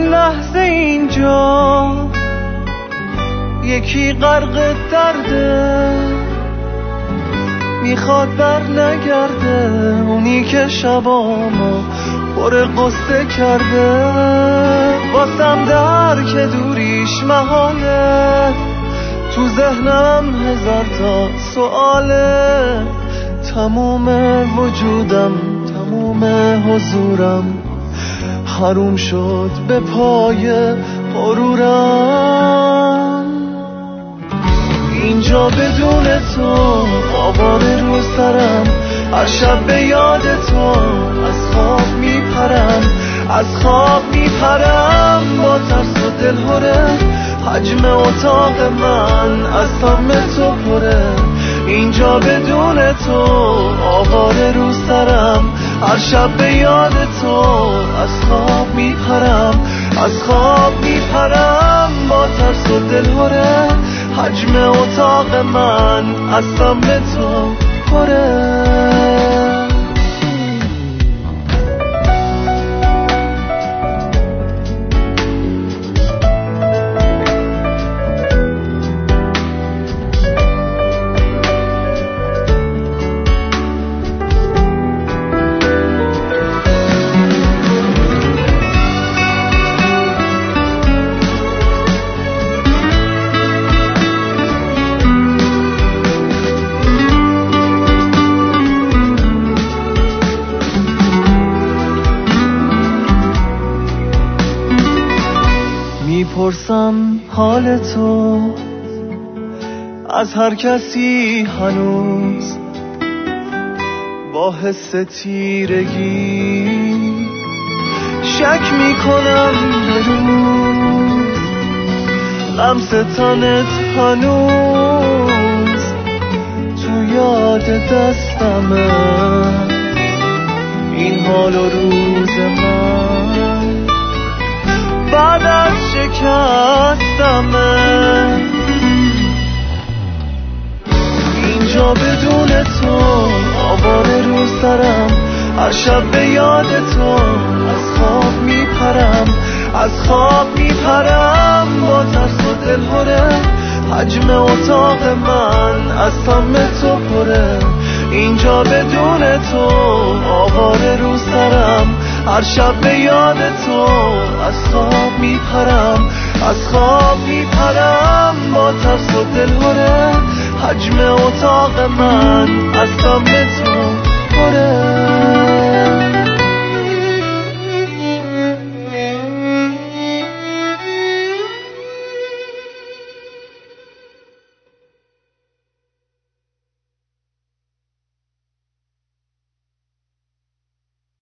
این لحظه اینجا یکی غرق درده، میخواد بر نگرده، اونی که شبامو پر قصه کرده. واسم در که دوریش محاله، تو ذهنم هزار تا سواله. تموم وجودم، تموم حضورم حروم شد به پای غرورم. اینجا بدون تو آواره رو سرم، هر شب به یاد تو از خواب میپرم، از خواب میپرم با ترس و دلهوره. حجم اتاق من از تم تو پره، اینجا بدون تو آواره رو سرم، هر شب به یاد تو از خواب میپرم، از خواب میپرم با ترس و دلهوره. حجم اتاق من از تم تو پره. میپرسم حال تو از هر کسی هنوز، با حس تیرگی شک میکنم به روز. لمس تنت هنوز تو یاد دستمه، این حال و روز من بعد از شکستمه. اینجا بدون تو آواره رو سرم، هر شب به یاد تو از خواب میپرم، از خواب میپرم با ترس و دلهوره. حجم اتاق من از تم تو پره، اینجا بدون تو آواره رو سرم، هر شب به یاد تو از خواب میپرم، از خواب میپرم با ترس و دلهوره. حجم اتاق من از تم تو پره.